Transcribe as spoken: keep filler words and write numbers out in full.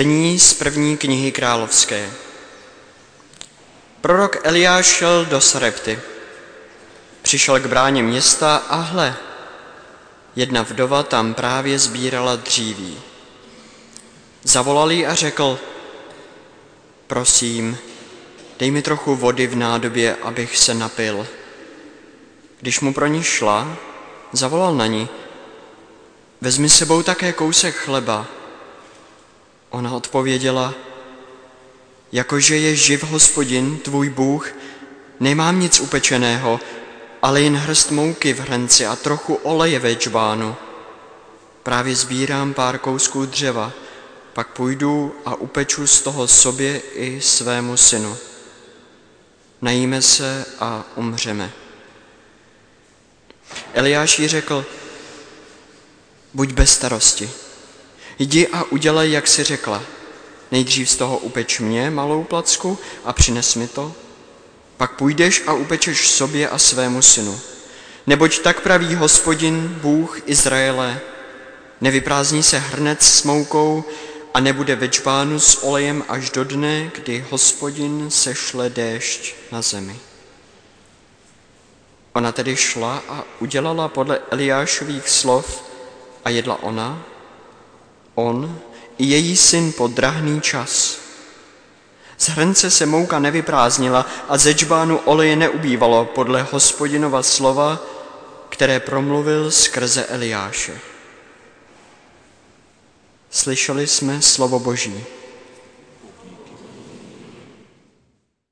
Čtení z první knihy královské. Prorok Eliáš šel do Sarepty. Přišel k bráně města a hle, jedna vdova tam právě sbírala dříví. Zavolal jí a řekl: prosím, dej mi trochu vody v nádobě, abych se napil. Když mu pro ní šla, zavolal na ní: vezmi s sebou také kousek chleba. Ona odpověděla: jakože je živ Hospodin, tvůj Bůh, nemám nic upečeného, ale jen hrst mouky v hrnci a trochu oleje ve džbánu. Právě sbírám pár kousků dřeva, pak půjdu a upeču z toho sobě i svému synu. Najíme se a umřeme. Eliáš jí řekl: buď bez starosti. Jdi a udělej, jak jsi řekla. Nejdřív z toho upeč mě malou placku a přines mi to. Pak půjdeš a upečeš sobě a svému synu. Neboť tak praví Hospodin, Bůh Izraele, nevyprázdní se hrnec s moukou a nebude ve džbánu s olejem až do dne, kdy Hospodin sešle déšť na zemi. Ona tedy šla a udělala podle Eliášových slov a jedla ona, on i její syn po drahný čas. Z hrnce se mouka nevyprázdnila a ze džbánu oleje neubývalo podle Hospodinova slova, které promluvil skrze Eliáše. Slyšeli jsme slovo Boží.